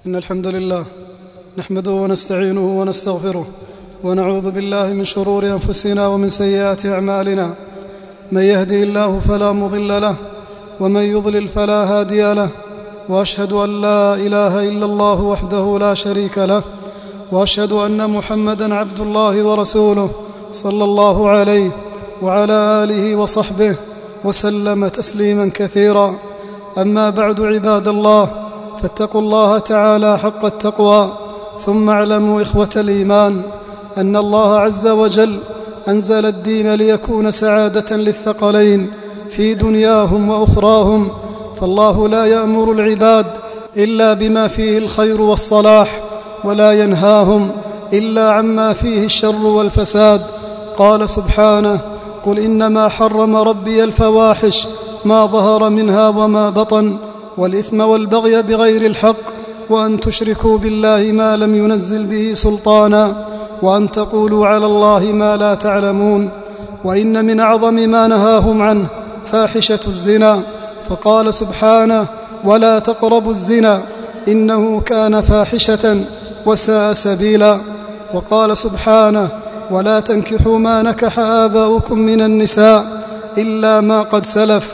إن الحمد لله نحمده ونستعينه ونستغفره ونعوذ بالله من شرور أنفسنا ومن سيئات أعمالنا. من يهدي الله فلا مضل له ومن يضلل فلا هادي له، وأشهد أن لا إله إلا الله وحده لا شريك له، وأشهد أن محمدًا عبد الله ورسوله صلى الله عليه وعلى آله وصحبه وسلم تسليما كثيرا. أما بعد، عباد الله، فاتقوا الله تعالى حق التقوى، ثم اعلموا إخوة الإيمان أن الله عز وجل أنزل الدين ليكون سعادة للثقلين في دنياهم وأخراهم، فالله لا يأمر العباد إلا بما فيه الخير والصلاح، ولا ينهاهم إلا عما فيه الشر والفساد. قال سبحانه: قل إنما حرم ربي الفواحش ما ظهر منها وما بطن، والإثم والبغي بغير الحق، وأن تشركوا بالله ما لم ينزل به سلطانا، وأن تقولوا على الله ما لا تعلمون. وإن من أعظم ما نهاهم عنه فاحشة الزنا، فقال سبحانه: ولا تقربوا الزنا إنه كان فاحشة وساء سبيلا. وقال سبحانه: ولا تنكحوا ما نكح آباؤكم من النساء إلا ما قد سلف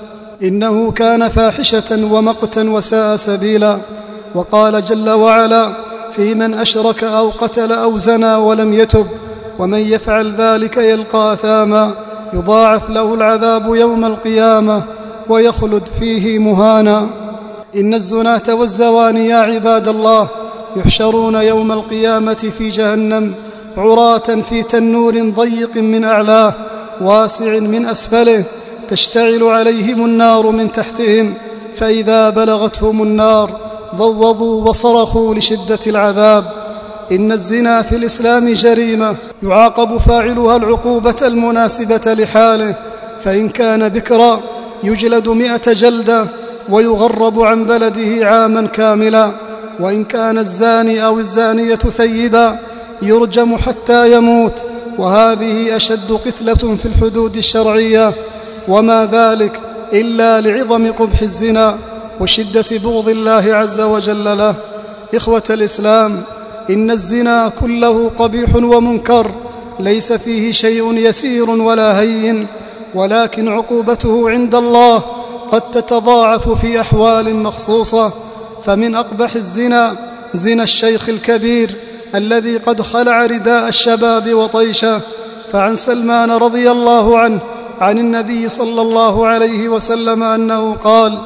إنه كان فاحشة ومقتا وساء سبيلا. وقال جل وعلا: في من أشرك أو قتل أو زنى ولم يتب ومن يفعل ذلك يلقى أثاما يضاعف له العذاب يوم القيامة ويخلد فيه مهانا. إن الزناة والزواني يا عباد الله يحشرون يوم القيامة في جهنم عراة في تنور ضيق من أعلاه واسع من أسفله، تشتعل عليهم النار من تحتهم، فإذا بلغتهم النار ضوضوا وصرخوا لشدة العذاب. إن الزنا في الإسلام جريمة يعاقب فاعلها العقوبة المناسبة لحاله، فإن كان بكرا يجلد 100 جلدة ويغرب عن بلده عاما كاملا، وإن كان الزاني أو الزانية ثيبا يرجم حتى يموت، وهذه أشد قتلة في الحدود الشرعية، وما ذلك إلا لعظم قبح الزنا وشدة بغض الله عز وجل له. إخوة الإسلام، إن الزنا كله قبيح ومنكر، ليس فيه شيء يسير ولا هين، ولكن عقوبته عند الله قد تتضاعف في أحوال مخصوصة. فمن أقبح الزنا زنا الشيخ الكبير الذي قد خلع رداء الشباب وطيشه. فعن سلمان رضي الله عنه عن النبي صلى الله عليه وسلم أنه قال: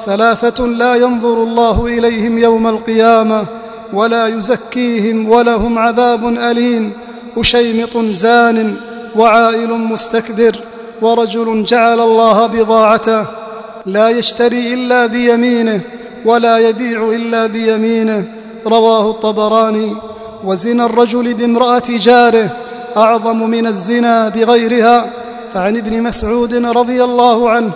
3 لا ينظر الله إليهم يوم القيامة ولا يزكيهم ولهم عذاب أليم: أشيمط زان، وعائل مستكبر، ورجل جعل الله بضاعته لا يشتري إلا بيمينه ولا يبيع إلا بيمينه. رواه الطبراني. وزنا الرجل بامرأة جاره أعظم من الزنا بغيرها. فعن ابن مسعود رضي الله عنه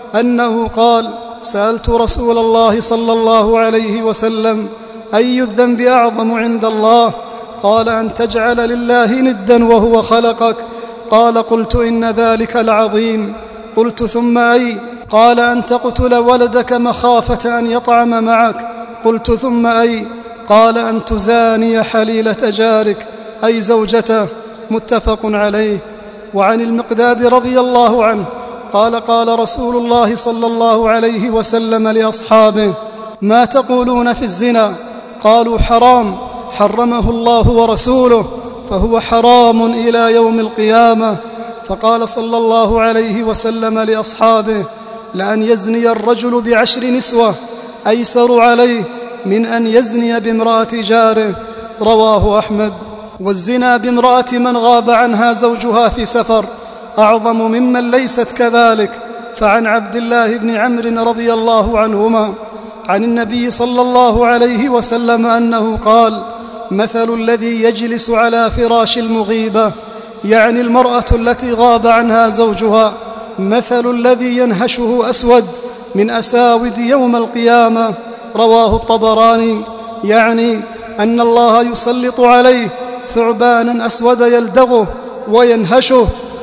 أنه قال: سألت رسول الله صلى الله عليه وسلم: أي الذنب أعظم عند الله؟ قال: أن تجعل لله ندا وهو خلقك. قال: قلت: إن ذلك العظيم. قلت: ثم أي؟ قال: أن تقتل ولدك مخافة أن يطعم معك. قلت: ثم أي؟ قال: أن تزاني حليلة جارك أي زوجته. متفق عليه. وعن المقداد رضي الله عنه قال: قال رسول الله صلى الله عليه وسلم لأصحابه: ما تقولون في الزنا؟ قالوا: حرام، حرمه الله ورسوله، فهو حرام إلى يوم القيامة. فقال صلى الله عليه وسلم لأصحابه: لأن يزني الرجل ب10 نسوة أيسر عليه من أن يزني بامرأة جاره. رواه أحمد. والزنا بامرأة من غاب عنها زوجها في سفر أعظم ممن ليست كذلك. فعن عبد الله بن عمرو رضي الله عنهما عن النبي صلى الله عليه وسلم أنه قال: مثل الذي يجلس على فراش المغيبة، يعني المرأة التي غاب عنها زوجها، مثل الذي ينهشه أسود من أساود يوم القيامة. رواه الطبراني. يعني أن الله يسلط عليه ثعبانا أسود يلدغه وينهشه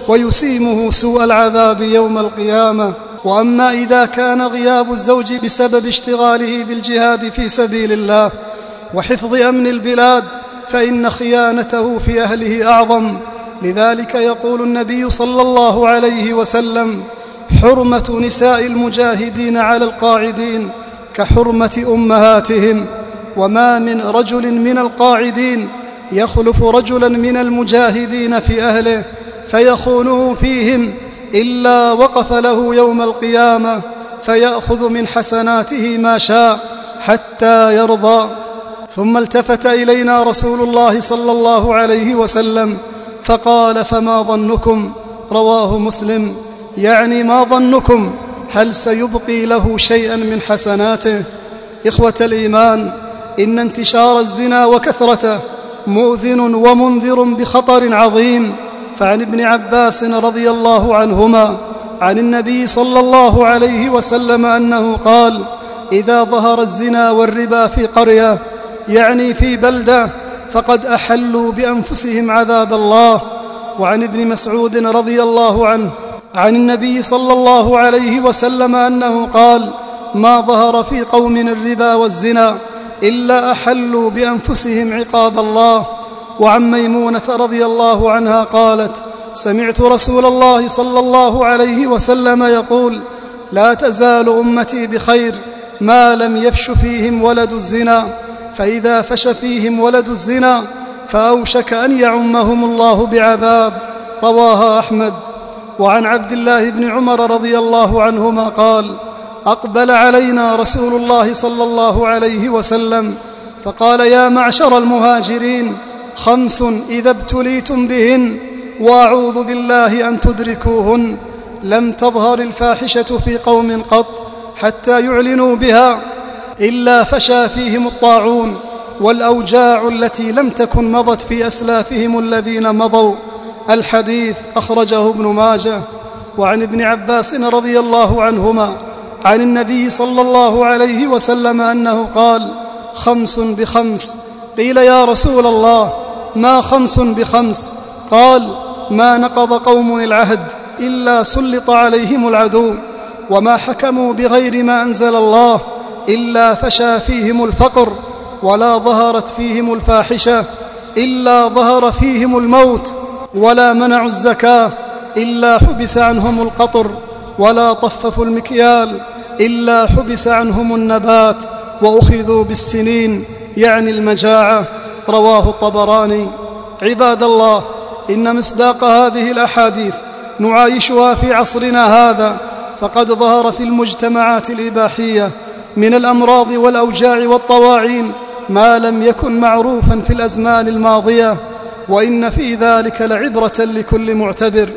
ويسيمه سوء العذاب يوم القيامة. وأما إذا كان غياب الزوج بسبب اشتغاله بالجهاد في سبيل الله وحفظ أمن البلاد، فإن خيانته في أهله أعظم. لذلك يقول النبي صلى الله عليه وسلم: حرمة نساء المجاهدين على القاعدين كحرمة أمهاتهم. وما من رجل من القاعدين يخلف رجلا من المجاهدين في أهله فيخونه فيهم إلا وقف له يوم القيامة فيأخذ من حسناته ما شاء حتى يرضى. ثم التفت إلينا رسول الله صلى الله عليه وسلم فقال: فما ظنكم؟ رواه مسلم. يعني ما ظنكم؟ هل سيبقي له شيئا من حسناته؟ إخوة الإيمان، إن انتشار الزنا وكثرته مؤذن ومنذر بخطر عظيم. فعن ابن عباس رضي الله عنهما عن النبي صلى الله عليه وسلم أنه قال: إذا ظهر الزنا والربا في قرية، يعني في بلدة، فقد أحلوا بأنفسهم عذاب الله. وعن ابن مسعود رضي الله عنه عن النبي صلى الله عليه وسلم أنه قال: ما ظهر في قوم الربا والزنا إلا أحلوا بأنفسهم عقاب الله. وعن ميمونة رضي الله عنها قالت: سمعت رسول الله صلى الله عليه وسلم يقول: لا تزال أمتي بخير ما لم يفش فيهم ولد الزنا، فإذا فش فيهم ولد الزنا فأوشك أن يعمهم الله بعذاب. رواها أحمد. وعن عبد الله بن عمر رضي الله عنهما قال: أقبل علينا رسول الله صلى الله عليه وسلم فقال: يا معشر المهاجرين، 5 إذا ابتليتم بهن وأعوذ بالله أن تدركوهن: لم تظهر الفاحشة في قوم قط حتى يعلنوا بها إلا فشى فيهم الطاعون والأوجاع التي لم تكن مضت في أسلافهم الذين مضوا. الحديث أخرجه ابن ماجه. وعن ابن عباس رضي الله عنهما عن النبي صلى الله عليه وسلم أنه قال: 5 ب5. قيل: يا رسول الله، ما 5 ب5؟ قال: ما نقض قوم العهد إلا سلط عليهم العدو، وما حكموا بغير ما أنزل الله إلا فشى فيهم الفقر، ولا ظهرت فيهم الفاحشة إلا ظهر فيهم الموت، ولا منعوا الزكاة إلا حبس عنهم القطر، ولا طففوا المكيال إلا حبس عنهم النبات، وأخذوا بالسنين، يعني المجاعة. رواه الطبراني. عباد الله، إن مصداق هذه الأحاديث نعايشها في عصرنا هذا، فقد ظهر في المجتمعات الإباحية من الأمراض والأوجاع والطواعين ما لم يكن معروفا في الأزمان الماضية، وإن في ذلك لعبرة لكل معتبر.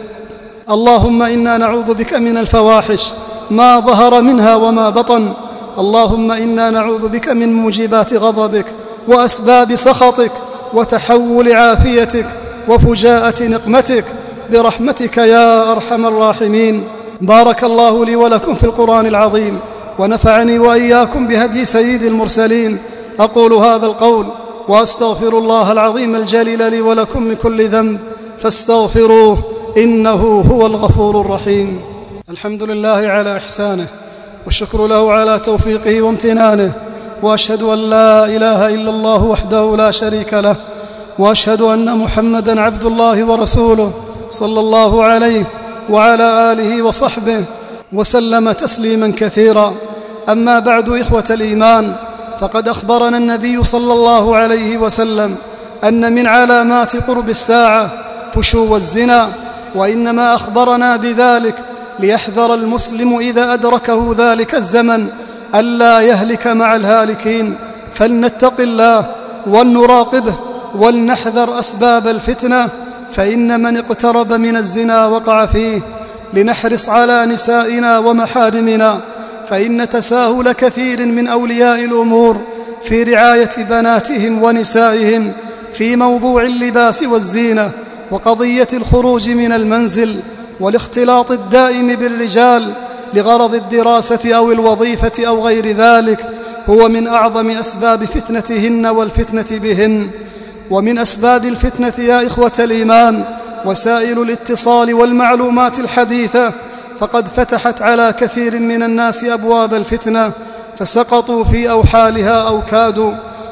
اللهم إنا نعوذ بك من الفواحش ما ظهر منها وما بطن. اللهم إنا نعوذ بك من موجبات غضبك وأسباب سخطك وتحول عافيتك وفجاءة نقمتك برحمتك يا أرحم الراحمين. بارك الله لي ولكم في القرآن العظيم، ونفعني وإياكم بهدي سيد المرسلين. أقول هذا القول وأستغفر الله العظيم الجليل لي ولكم من كل ذنب، فاستغفروه إنه هو الغفور الرحيم. الحمد لله على إحسانه، والشكر له على توفيقه وامتنانه، وأشهد أن لا إله إلا الله وحده لا شريك له، وأشهد أن محمدًا عبد الله ورسوله صلى الله عليه وعلى آله وصحبه وسلم تسليما كثيرا. أما بعد، إخوة الإيمان، فقد أخبرنا النبي صلى الله عليه وسلم أن من علامات قرب الساعة فشو الزنا، وإنما أخبرنا بذلك ليحذر المسلم إذا أدركه ذلك الزمن ألا يهلك مع الهالكين. فلنتق الله ولنراقبه ولنحذر أسباب الفتنة، فإن من اقترب من الزنا وقع فيه. لنحرص على نسائنا ومحارمنا، فإن تساهل كثير من أولياء الأمور في رعاية بناتهم ونسائهم في موضوع اللباس والزينة وقضية الخروج من المنزل والاختلاط الدائم بالرجال لغرض الدراسة أو الوظيفة أو غير ذلك هو من أعظم أسباب فتنتهن والفتنة بهن. ومن أسباب الفتنة يا إخوة الإيمان وسائل الاتصال والمعلومات الحديثة، فقد فتحت على كثير من الناس أبواب الفتنة فسقطوا في أوحالها أو كادوا.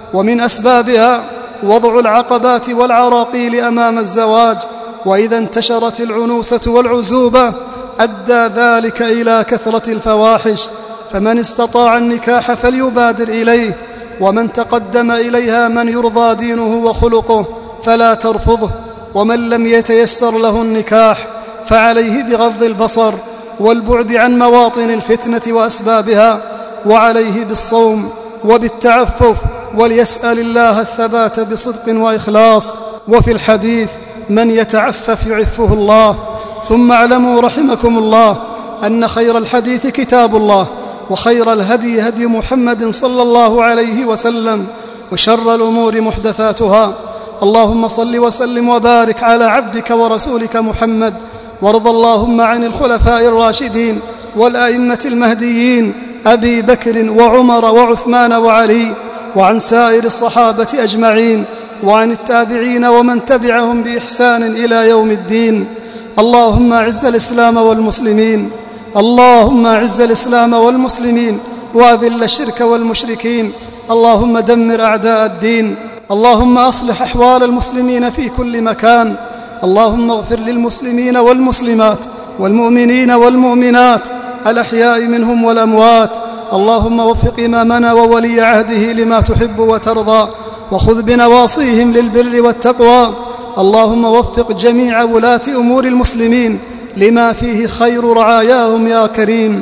ومن أسبابها وضع العقبات والعراقيل أمام الزواج، وإذا انتشرت العنوسة والعزوبة أدى ذلك إلى كثرة الفواحش، فمن استطاع النكاح فليبادر إليه، ومن تقدم إليها من يرضى دينه وخلقه فلا ترفضه، ومن لم يتيسر له النكاح فعليه بغض البصر والبعد عن مواطن الفتنة وأسبابها، وعليه بالصوم وبالتعفف، وليسأل الله الثبات بصدق وإخلاص. وفي الحديث: من يتعفف يعفه الله. ثم اعلموا رحمكم الله أن خير الحديث كتاب الله، وخير الهدي هدي محمد صلى الله عليه وسلم، وشر الأمور محدثاتها. اللهم صل وسلم وبارك على عبدك ورسولك محمد، وارض اللهم عن الخلفاء الراشدين والأئمة المهديين أبي بكر وعمر وعثمان وعلي، وعن سائر الصحابة أجمعين، وعن التابعين ومن تبعهم بإحسان إلى يوم الدين. اللهم أعز الإسلام والمسلمين، اللهم أعز الإسلام والمسلمين، وأذل الشرك والمشركين. اللهم دمر أعداء الدين. اللهم أصلح أحوال المسلمين في كل مكان. اللهم اغفر للمسلمين والمسلمات والمؤمنين والمؤمنات الأحياء منهم والأموات. اللهم وفق إمامنا وولي عهده لما تحب وترضى، وخذ بنواصيهم للبر والتقوى. اللهم وفق جميع ولاة أمور المسلمين لما فيه خير رعاياهم يا كريم.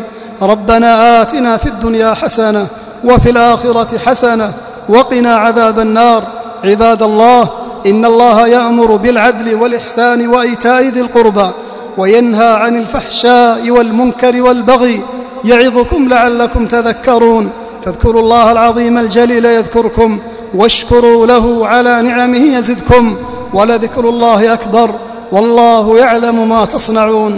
ربنا آتنا في الدنيا حسنة وفي الآخرة حسنة وقنا عذاب النار. عباد الله، إن الله يأمر بالعدل والإحسان وإيتاء ذي القربى، وينهى عن الفحشاء والمنكر والبغي، يعظكم لعلكم تذكرون. فاذكروا الله العظيم الجليل يذكركم، واشكروا له على نعمه يزدكم، ولذكر الله أكبر، والله يعلم ما تصنعون.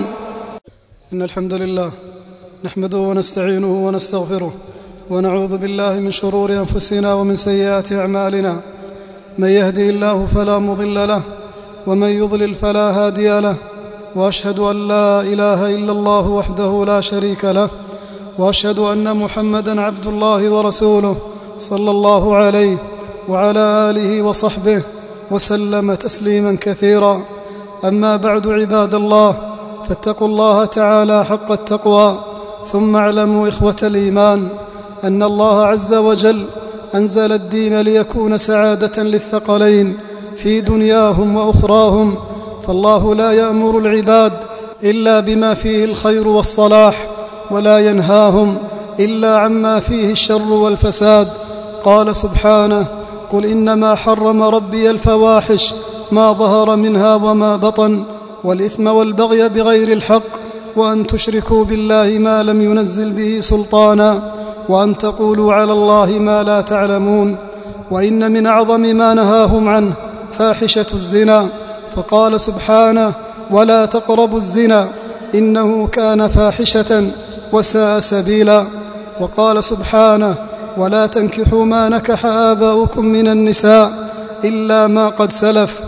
إن الحمد لله نحمده ونستعينه ونستغفره، ونعوذ بالله من شرور أنفسنا ومن سيئات أعمالنا. من يهدي الله فلا مضل له، ومن يضلل فلا هادي له، وأشهد أن لا إله إلا الله وحده لا شريك له، وأشهد أن محمدًا عبد الله ورسوله صلى الله عليه وعلى آله وصحبه وسلم تسليما كثيرا. أما بعد، عباد الله، فاتقوا الله تعالى حق التقوى. ثم اعلموا إخوة الإيمان أن الله عز وجل أنزل الدين ليكون سعادة للثقلين في دنياهم وأخراهم، فالله لا يأمر العباد إلا بما فيه الخير والصلاح، ولا ينهاهم إلا عما فيه الشر والفساد. قال سبحانه: قل إنما حرم ربي الفواحش ما ظهر منها وما بطن، والإثم والبغي بغير الحق، وأن تشركوا بالله ما لم ينزل به سلطانا، وأن تقولوا على الله ما لا تعلمون. وإن من أعظم ما نهاهم عنه فاحشة الزنا، فقال سبحانه: ولا تقربوا الزنا إنه كان فاحشة وساء سبيلا. وقال سبحانه: ولا تنكحوا ما نكح آباؤكم من النساء إلا ما قد سلف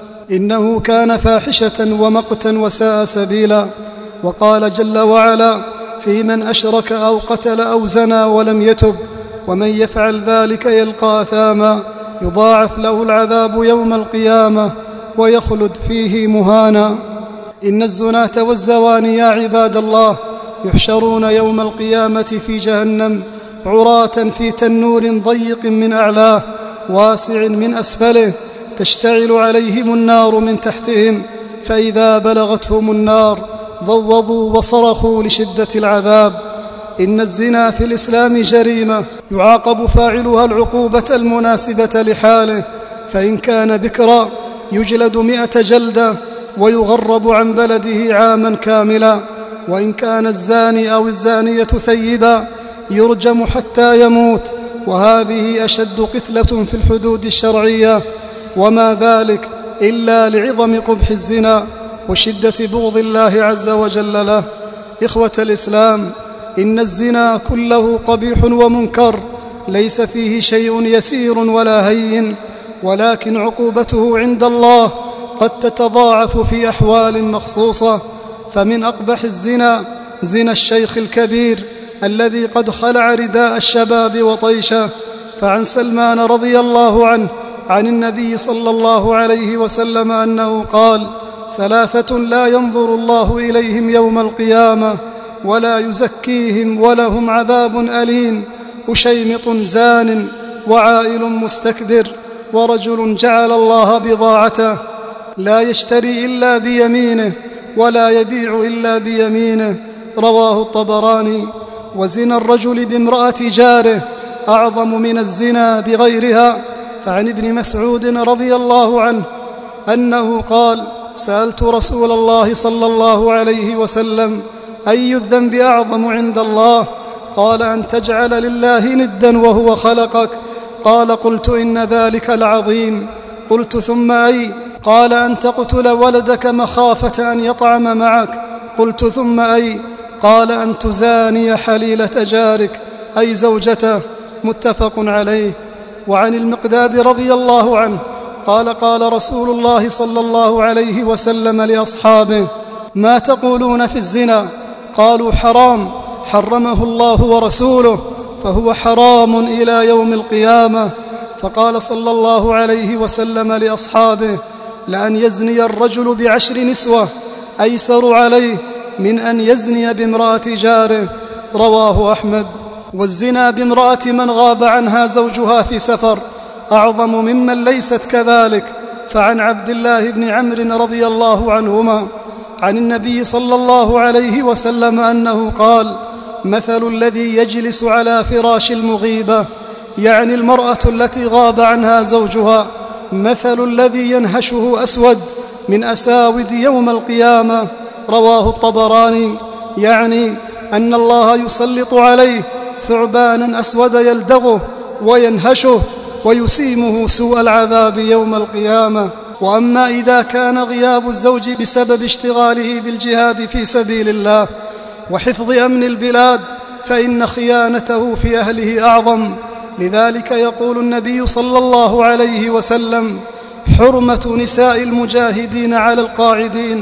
إنه كان فاحشة ومقتا وساء سبيلا. وقال جل وعلا في من أشرك أو قتل أو زنى ولم يتب: ومن يفعل ذلك يلقى أثاما يضاعف له العذاب يوم القيامة ويخلد فيه مهانا. إن الزناة والزواني يا عباد الله يحشرون يوم القيامة في جهنم عراة في تنور ضيق من أعلاه واسع من أسفله، تشتعل عليهم النار من تحتهم، فإذا بلغتهم النار ضوضوا وصرخوا لشدة العذاب. إن الزنا في الإسلام جريمة يعاقب فاعلها العقوبة المناسبة لحاله، فإن كان بكرا يجلد 100 جلدة ويغرب عن بلده عاما كاملا، وإن كان الزاني أو الزانية ثيبا يرجم حتى يموت، وهذه أشد قتلة في الحدود الشرعية، وما ذلك إلا لعظم قبح الزنا وشدة بغض الله عز وجل له. إخوة الإسلام، إن الزنا كله قبيح ومنكر، ليس فيه شيء يسير ولا هين، ولكن عقوبته عند الله قد تتضاعف في أحوال مخصوصة. فمن أقبح الزنا زنا الشيخ الكبير الذي قد خلع رداء الشباب وطيشه، فعن سلمان رضي الله عنه عن النبي صلى الله عليه وسلم أنه قال: 3 لا ينظر الله إليهم يوم القيامة ولا يزكيهم ولهم عذاب أليم: أشيمط زان، وعائل مستكبر، ورجل جعل الله بضاعته لا يشتري إلا بيمينه ولا يبيع إلا بيمينه. رواه الطبراني. وزنا الرجل بامرأة جاره أعظم من الزنا بغيرها. فعن ابن مسعود رضي الله عنه أنه قال: سألت رسول الله صلى الله عليه وسلم: أي الذنب أعظم عند الله؟ قال: أن تجعل لله ندا وهو خلقك. قال: قلت إن ذلك لعظيم. قلت: ثم أي؟ قال: أن تقتل ولدك مخافة أن يطعم معك. قلت: ثم أي؟ قال: أن تزاني حليلة جارك، أي زوجته. متفق عليه. وعن المقداد رضي الله عنه قال: قال رسول الله صلى الله عليه وسلم لأصحابه: ما تقولون في الزنا؟ قالوا: حرام، حرمه الله ورسوله، فهو حرام إلى يوم القيامة. فقال صلى الله عليه وسلم لأصحابه: لأن يزني الرجل ب10 نسوة أيسر عليه من أن يزني بامرأة جاره. رواه أحمد. والزنا بامرأة من غاب عنها زوجها في سفر أعظم ممن ليست كذلك. فعن عبد الله بن عمرو رضي الله عنهما عن النبي صلى الله عليه وسلم أنه قال: مثل الذي يجلس على فراش المغيبة، يعني المرأة التي غاب عنها زوجها، مثل الذي ينهشه أسود من أساود يوم القيامة. رواه الطبراني. يعني أن الله يسلط عليه ثعبانا أسود يلدغه وينهشه ويسيمه سوء العذاب يوم القيامة. وأما إذا كان غياب الزوج بسبب اشتغاله بالجهاد في سبيل الله وحفظ أمن البلاد، فإن خيانته في أهله أعظم. لذلك يقول النبي صلى الله عليه وسلم: حرمة نساء المجاهدين على القاعدين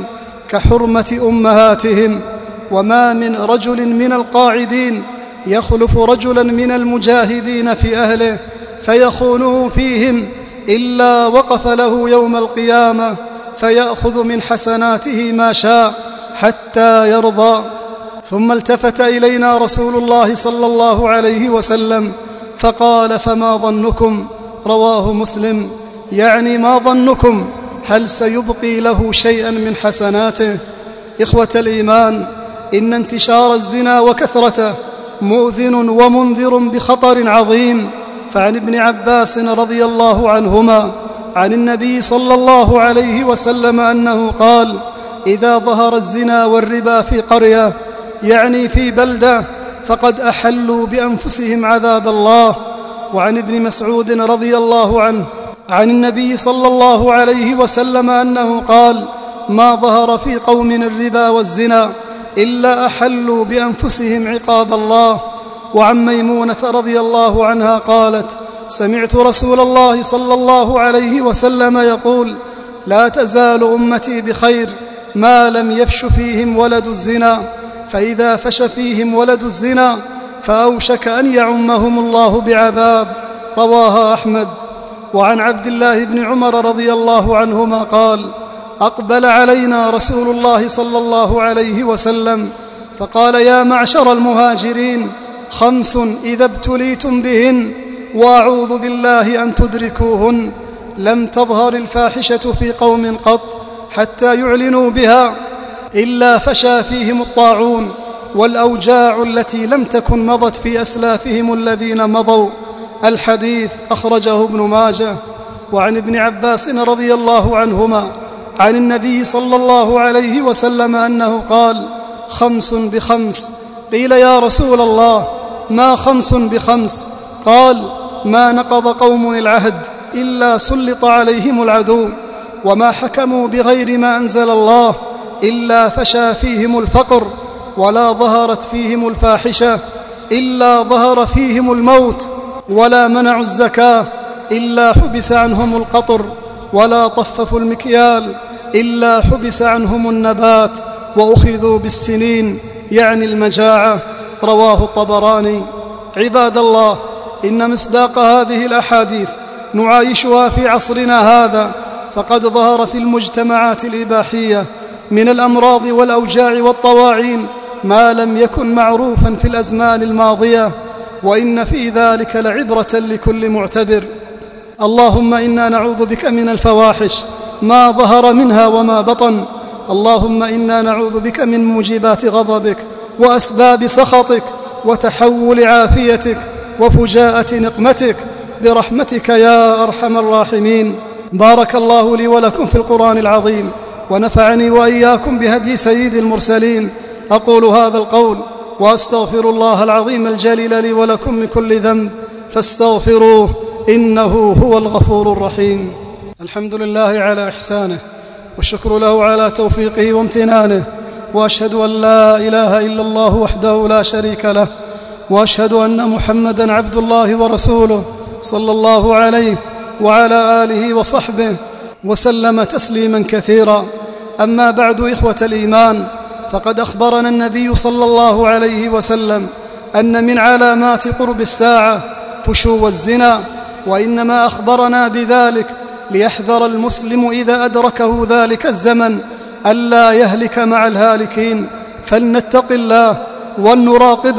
كحرمة أمهاتهم. وما من رجل من القاعدين يخلف رجلا من المجاهدين في أهله فيخونه فيهم إلا وقف له يوم القيامة فيأخذ من حسناته ما شاء حتى يرضى. ثم التفت إلينا رسول الله صلى الله عليه وسلم فقال: فما ظنكم؟ رواه مسلم. يعني ما ظنكم؟ هل سيبقي له شيئا من حسناته؟ إخوة الإيمان، إن انتشار الزنا وكثرته مؤذن ومنذر بخطر عظيم. فعن ابن عباس رضي الله عنهما عن النبي صلى الله عليه وسلم أنه قال: إذا ظهر الزنا والربا في قرية، يعني في بلدة، فقد أحلوا بأنفسهم عذاب الله. وعن ابن مسعود رضي الله عنه عن النبي صلى الله عليه وسلم أنه قال: ما ظهر في قوم الربا والزنا إلا أحلوا بأنفسهم عقاب الله. وعن ميمونة رضي الله عنها قالت: سمعت رسول الله صلى الله عليه وسلم يقول: لا تزال أمتي بخير ما لم يفش فيهم ولد الزنا، فإذا فش فيهم ولد الزنا فأوشك أن يعمهم الله بعذاب. رواها أحمد. وعن عبد الله بن عمر رضي الله عنهما قال: أقبل علينا رسول الله صلى الله عليه وسلم فقال: يا معشر المهاجرين، 5 إذا ابتليتم بهن وأعوذ بالله أن تدركوهن: لم تظهر الفاحشة في قوم قط حتى يعلنوا بها إلا فشى فيهم الطاعون والأوجاع التي لم تكن مضت في أسلافهم الذين مضوا. الحديث أخرجه ابن ماجه. وعن ابن عباس رضي الله عنهما عن النبي صلى الله عليه وسلم أنه قال: 5 ب5. قيل: يا رسول الله، ما 5 ب5؟ قال: ما نقض قوم العهد إلا سلط عليهم العدو، وما حكموا بغير ما أنزل الله إلا فشى فيهم الفقر، ولا ظهرت فيهم الفاحشة إلا ظهر فيهم الموت، ولا منعوا الزكاة إلا حبس عنهم القطر، ولا طففوا المكيال إلا حبس عنهم النبات، وأخذوا بالسنين، يعني المجاعة. رواه الطبراني. عباد الله، إن مصداق هذه الأحاديث نعايشها في عصرنا هذا، فقد ظهر في المجتمعات الإباحية من الأمراض والأوجاع والطواعين ما لم يكن معروفا في الأزمان الماضية، وإن في ذلك لعبرة لكل معتبر. اللهم إنا نعوذ بك من الفواحش ما ظهر منها وما بطن. اللهم إنا نعوذ بك من موجبات غضبك وأسباب سخطك وتحول عافيتك وفجاءة نقمتك برحمتك يا أرحم الراحمين. بارك الله لي ولكم في القرآن العظيم، ونفعني وإياكم بهدي سيد المرسلين. أقول هذا القول وأستغفر الله العظيم الجليل لي ولكم من كل ذنب فاستغفروه إنه هو الغفور الرحيم. الحمد لله على إحسانه، والشكر له على توفيقه وامتنانه، وأشهد أن لا إله إلا الله وحده لا شريك له، وأشهد أن محمدًا عبد الله ورسوله صلى الله عليه وعلى آله وصحبه وسلم تسليما كثيرا. أما بعد، إخوة الإيمان، فقد أخبرنا النبي صلى الله عليه وسلم أن من علامات قرب الساعة فشو الزنا، وإنما أخبرنا بذلك ليحذر المسلم إذا أدركه ذلك الزمن ألا يهلك مع الهالكين. فلنتق الله ولنراقبه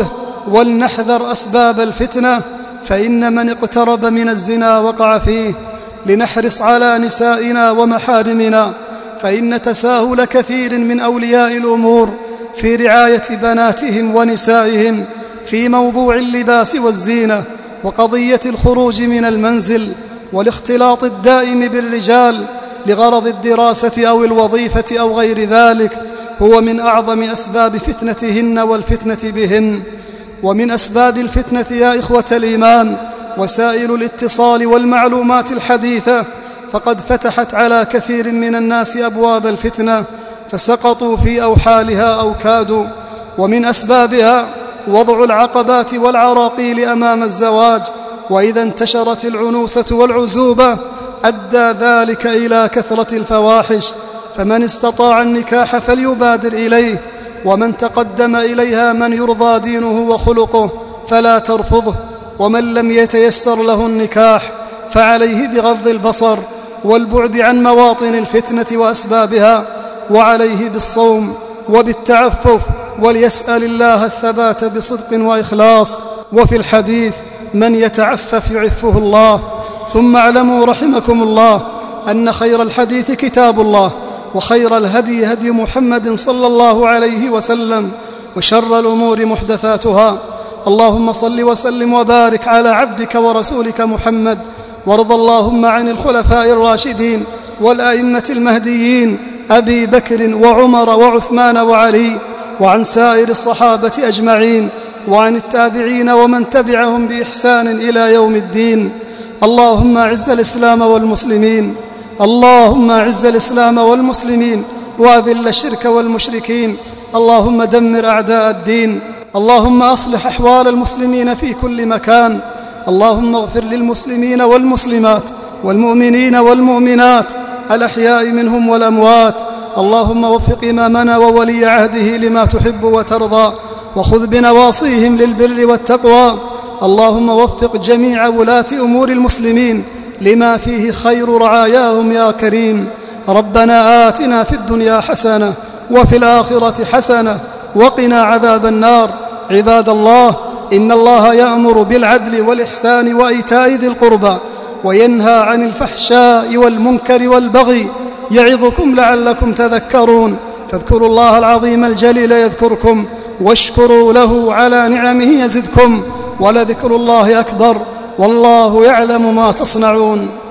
ولنحذر أسباب الفتنة، فإن من اقترب من الزنا وقع فيه. لنحرص على نسائنا ومحارمنا، فإن تساهل كثير من أولياء الأمور في رعاية بناتهم ونسائهم في موضوع اللباس والزينة وقضية الخروج من المنزل والاختلاط الدائم بالرجال لغرض الدراسة أو الوظيفة أو غير ذلك هو من أعظم أسباب فتنتهن والفتنة بهن. ومن أسباب الفتنة يا إخوة الإيمان وسائل الاتصال والمعلومات الحديثة، فقد فتحت على كثير من الناس أبواب الفتنة فسقطوا في أوحالها أو كادوا. ومن أسبابها وضع العقبات والعراقيل أمام الزواج، وإذا انتشرت العنوسة والعزوبة أدى ذلك إلى كثرة الفواحش، فمن استطاع النكاح فليبادر إليه، ومن تقدم إليها من يرضى دينه وخلقه فلا ترفضه، ومن لم يتيسر له النكاح فعليه بغض البصر والبعد عن مواطن الفتنة وأسبابها، وعليه بالصوم وبالتعفف، وليسأل الله الثبات بصدق وإخلاص. وفي الحديث: من يتعفف يعفه الله. ثم اعلموا رحمكم الله أن خير الحديث كتاب الله، وخير الهدي هدي محمد صلى الله عليه وسلم، وشر الأمور محدثاتها. اللهم صل وسلم وبارك على عبدك ورسولك محمد، وارض اللهم عن الخلفاء الراشدين والأئمة المهديين أبي بكر وعمر وعثمان وعلي، وعن سائر الصحابة أجمعين، وعن التابعين ومن تبعهم بإحسان إلى يوم الدين. اللهم أعز الإسلام والمسلمين، اللهم أعز الإسلام والمسلمين، وأذل الشرك والمشركين. اللهم دمر أعداء الدين. اللهم أصلح أحوال المسلمين في كل مكان. اللهم اغفر للمسلمين والمسلمات والمؤمنين والمؤمنات الأحياء منهم والأموات. اللهم وفق إمامنا وولي عهده لما تحب وترضى، وخذ بنواصيهم للبر والتقوى. اللهم وفق جميع ولاة أمور المسلمين لما فيه خير رعاياهم يا كريم. ربنا آتنا في الدنيا حسنة وفي الآخرة حسنة وقنا عذاب النار. عباد الله، إن الله يأمر بالعدل والإحسان وإيتاء ذي القربى، وينهى عن الفحشاء والمنكر والبغي، يعظكم لعلكم تذكرون. فاذكروا الله العظيم الجليل يذكركم، واشكروا له على نعمه يزدكم، ولذكر الله أكبر، والله يعلم ما تصنعون.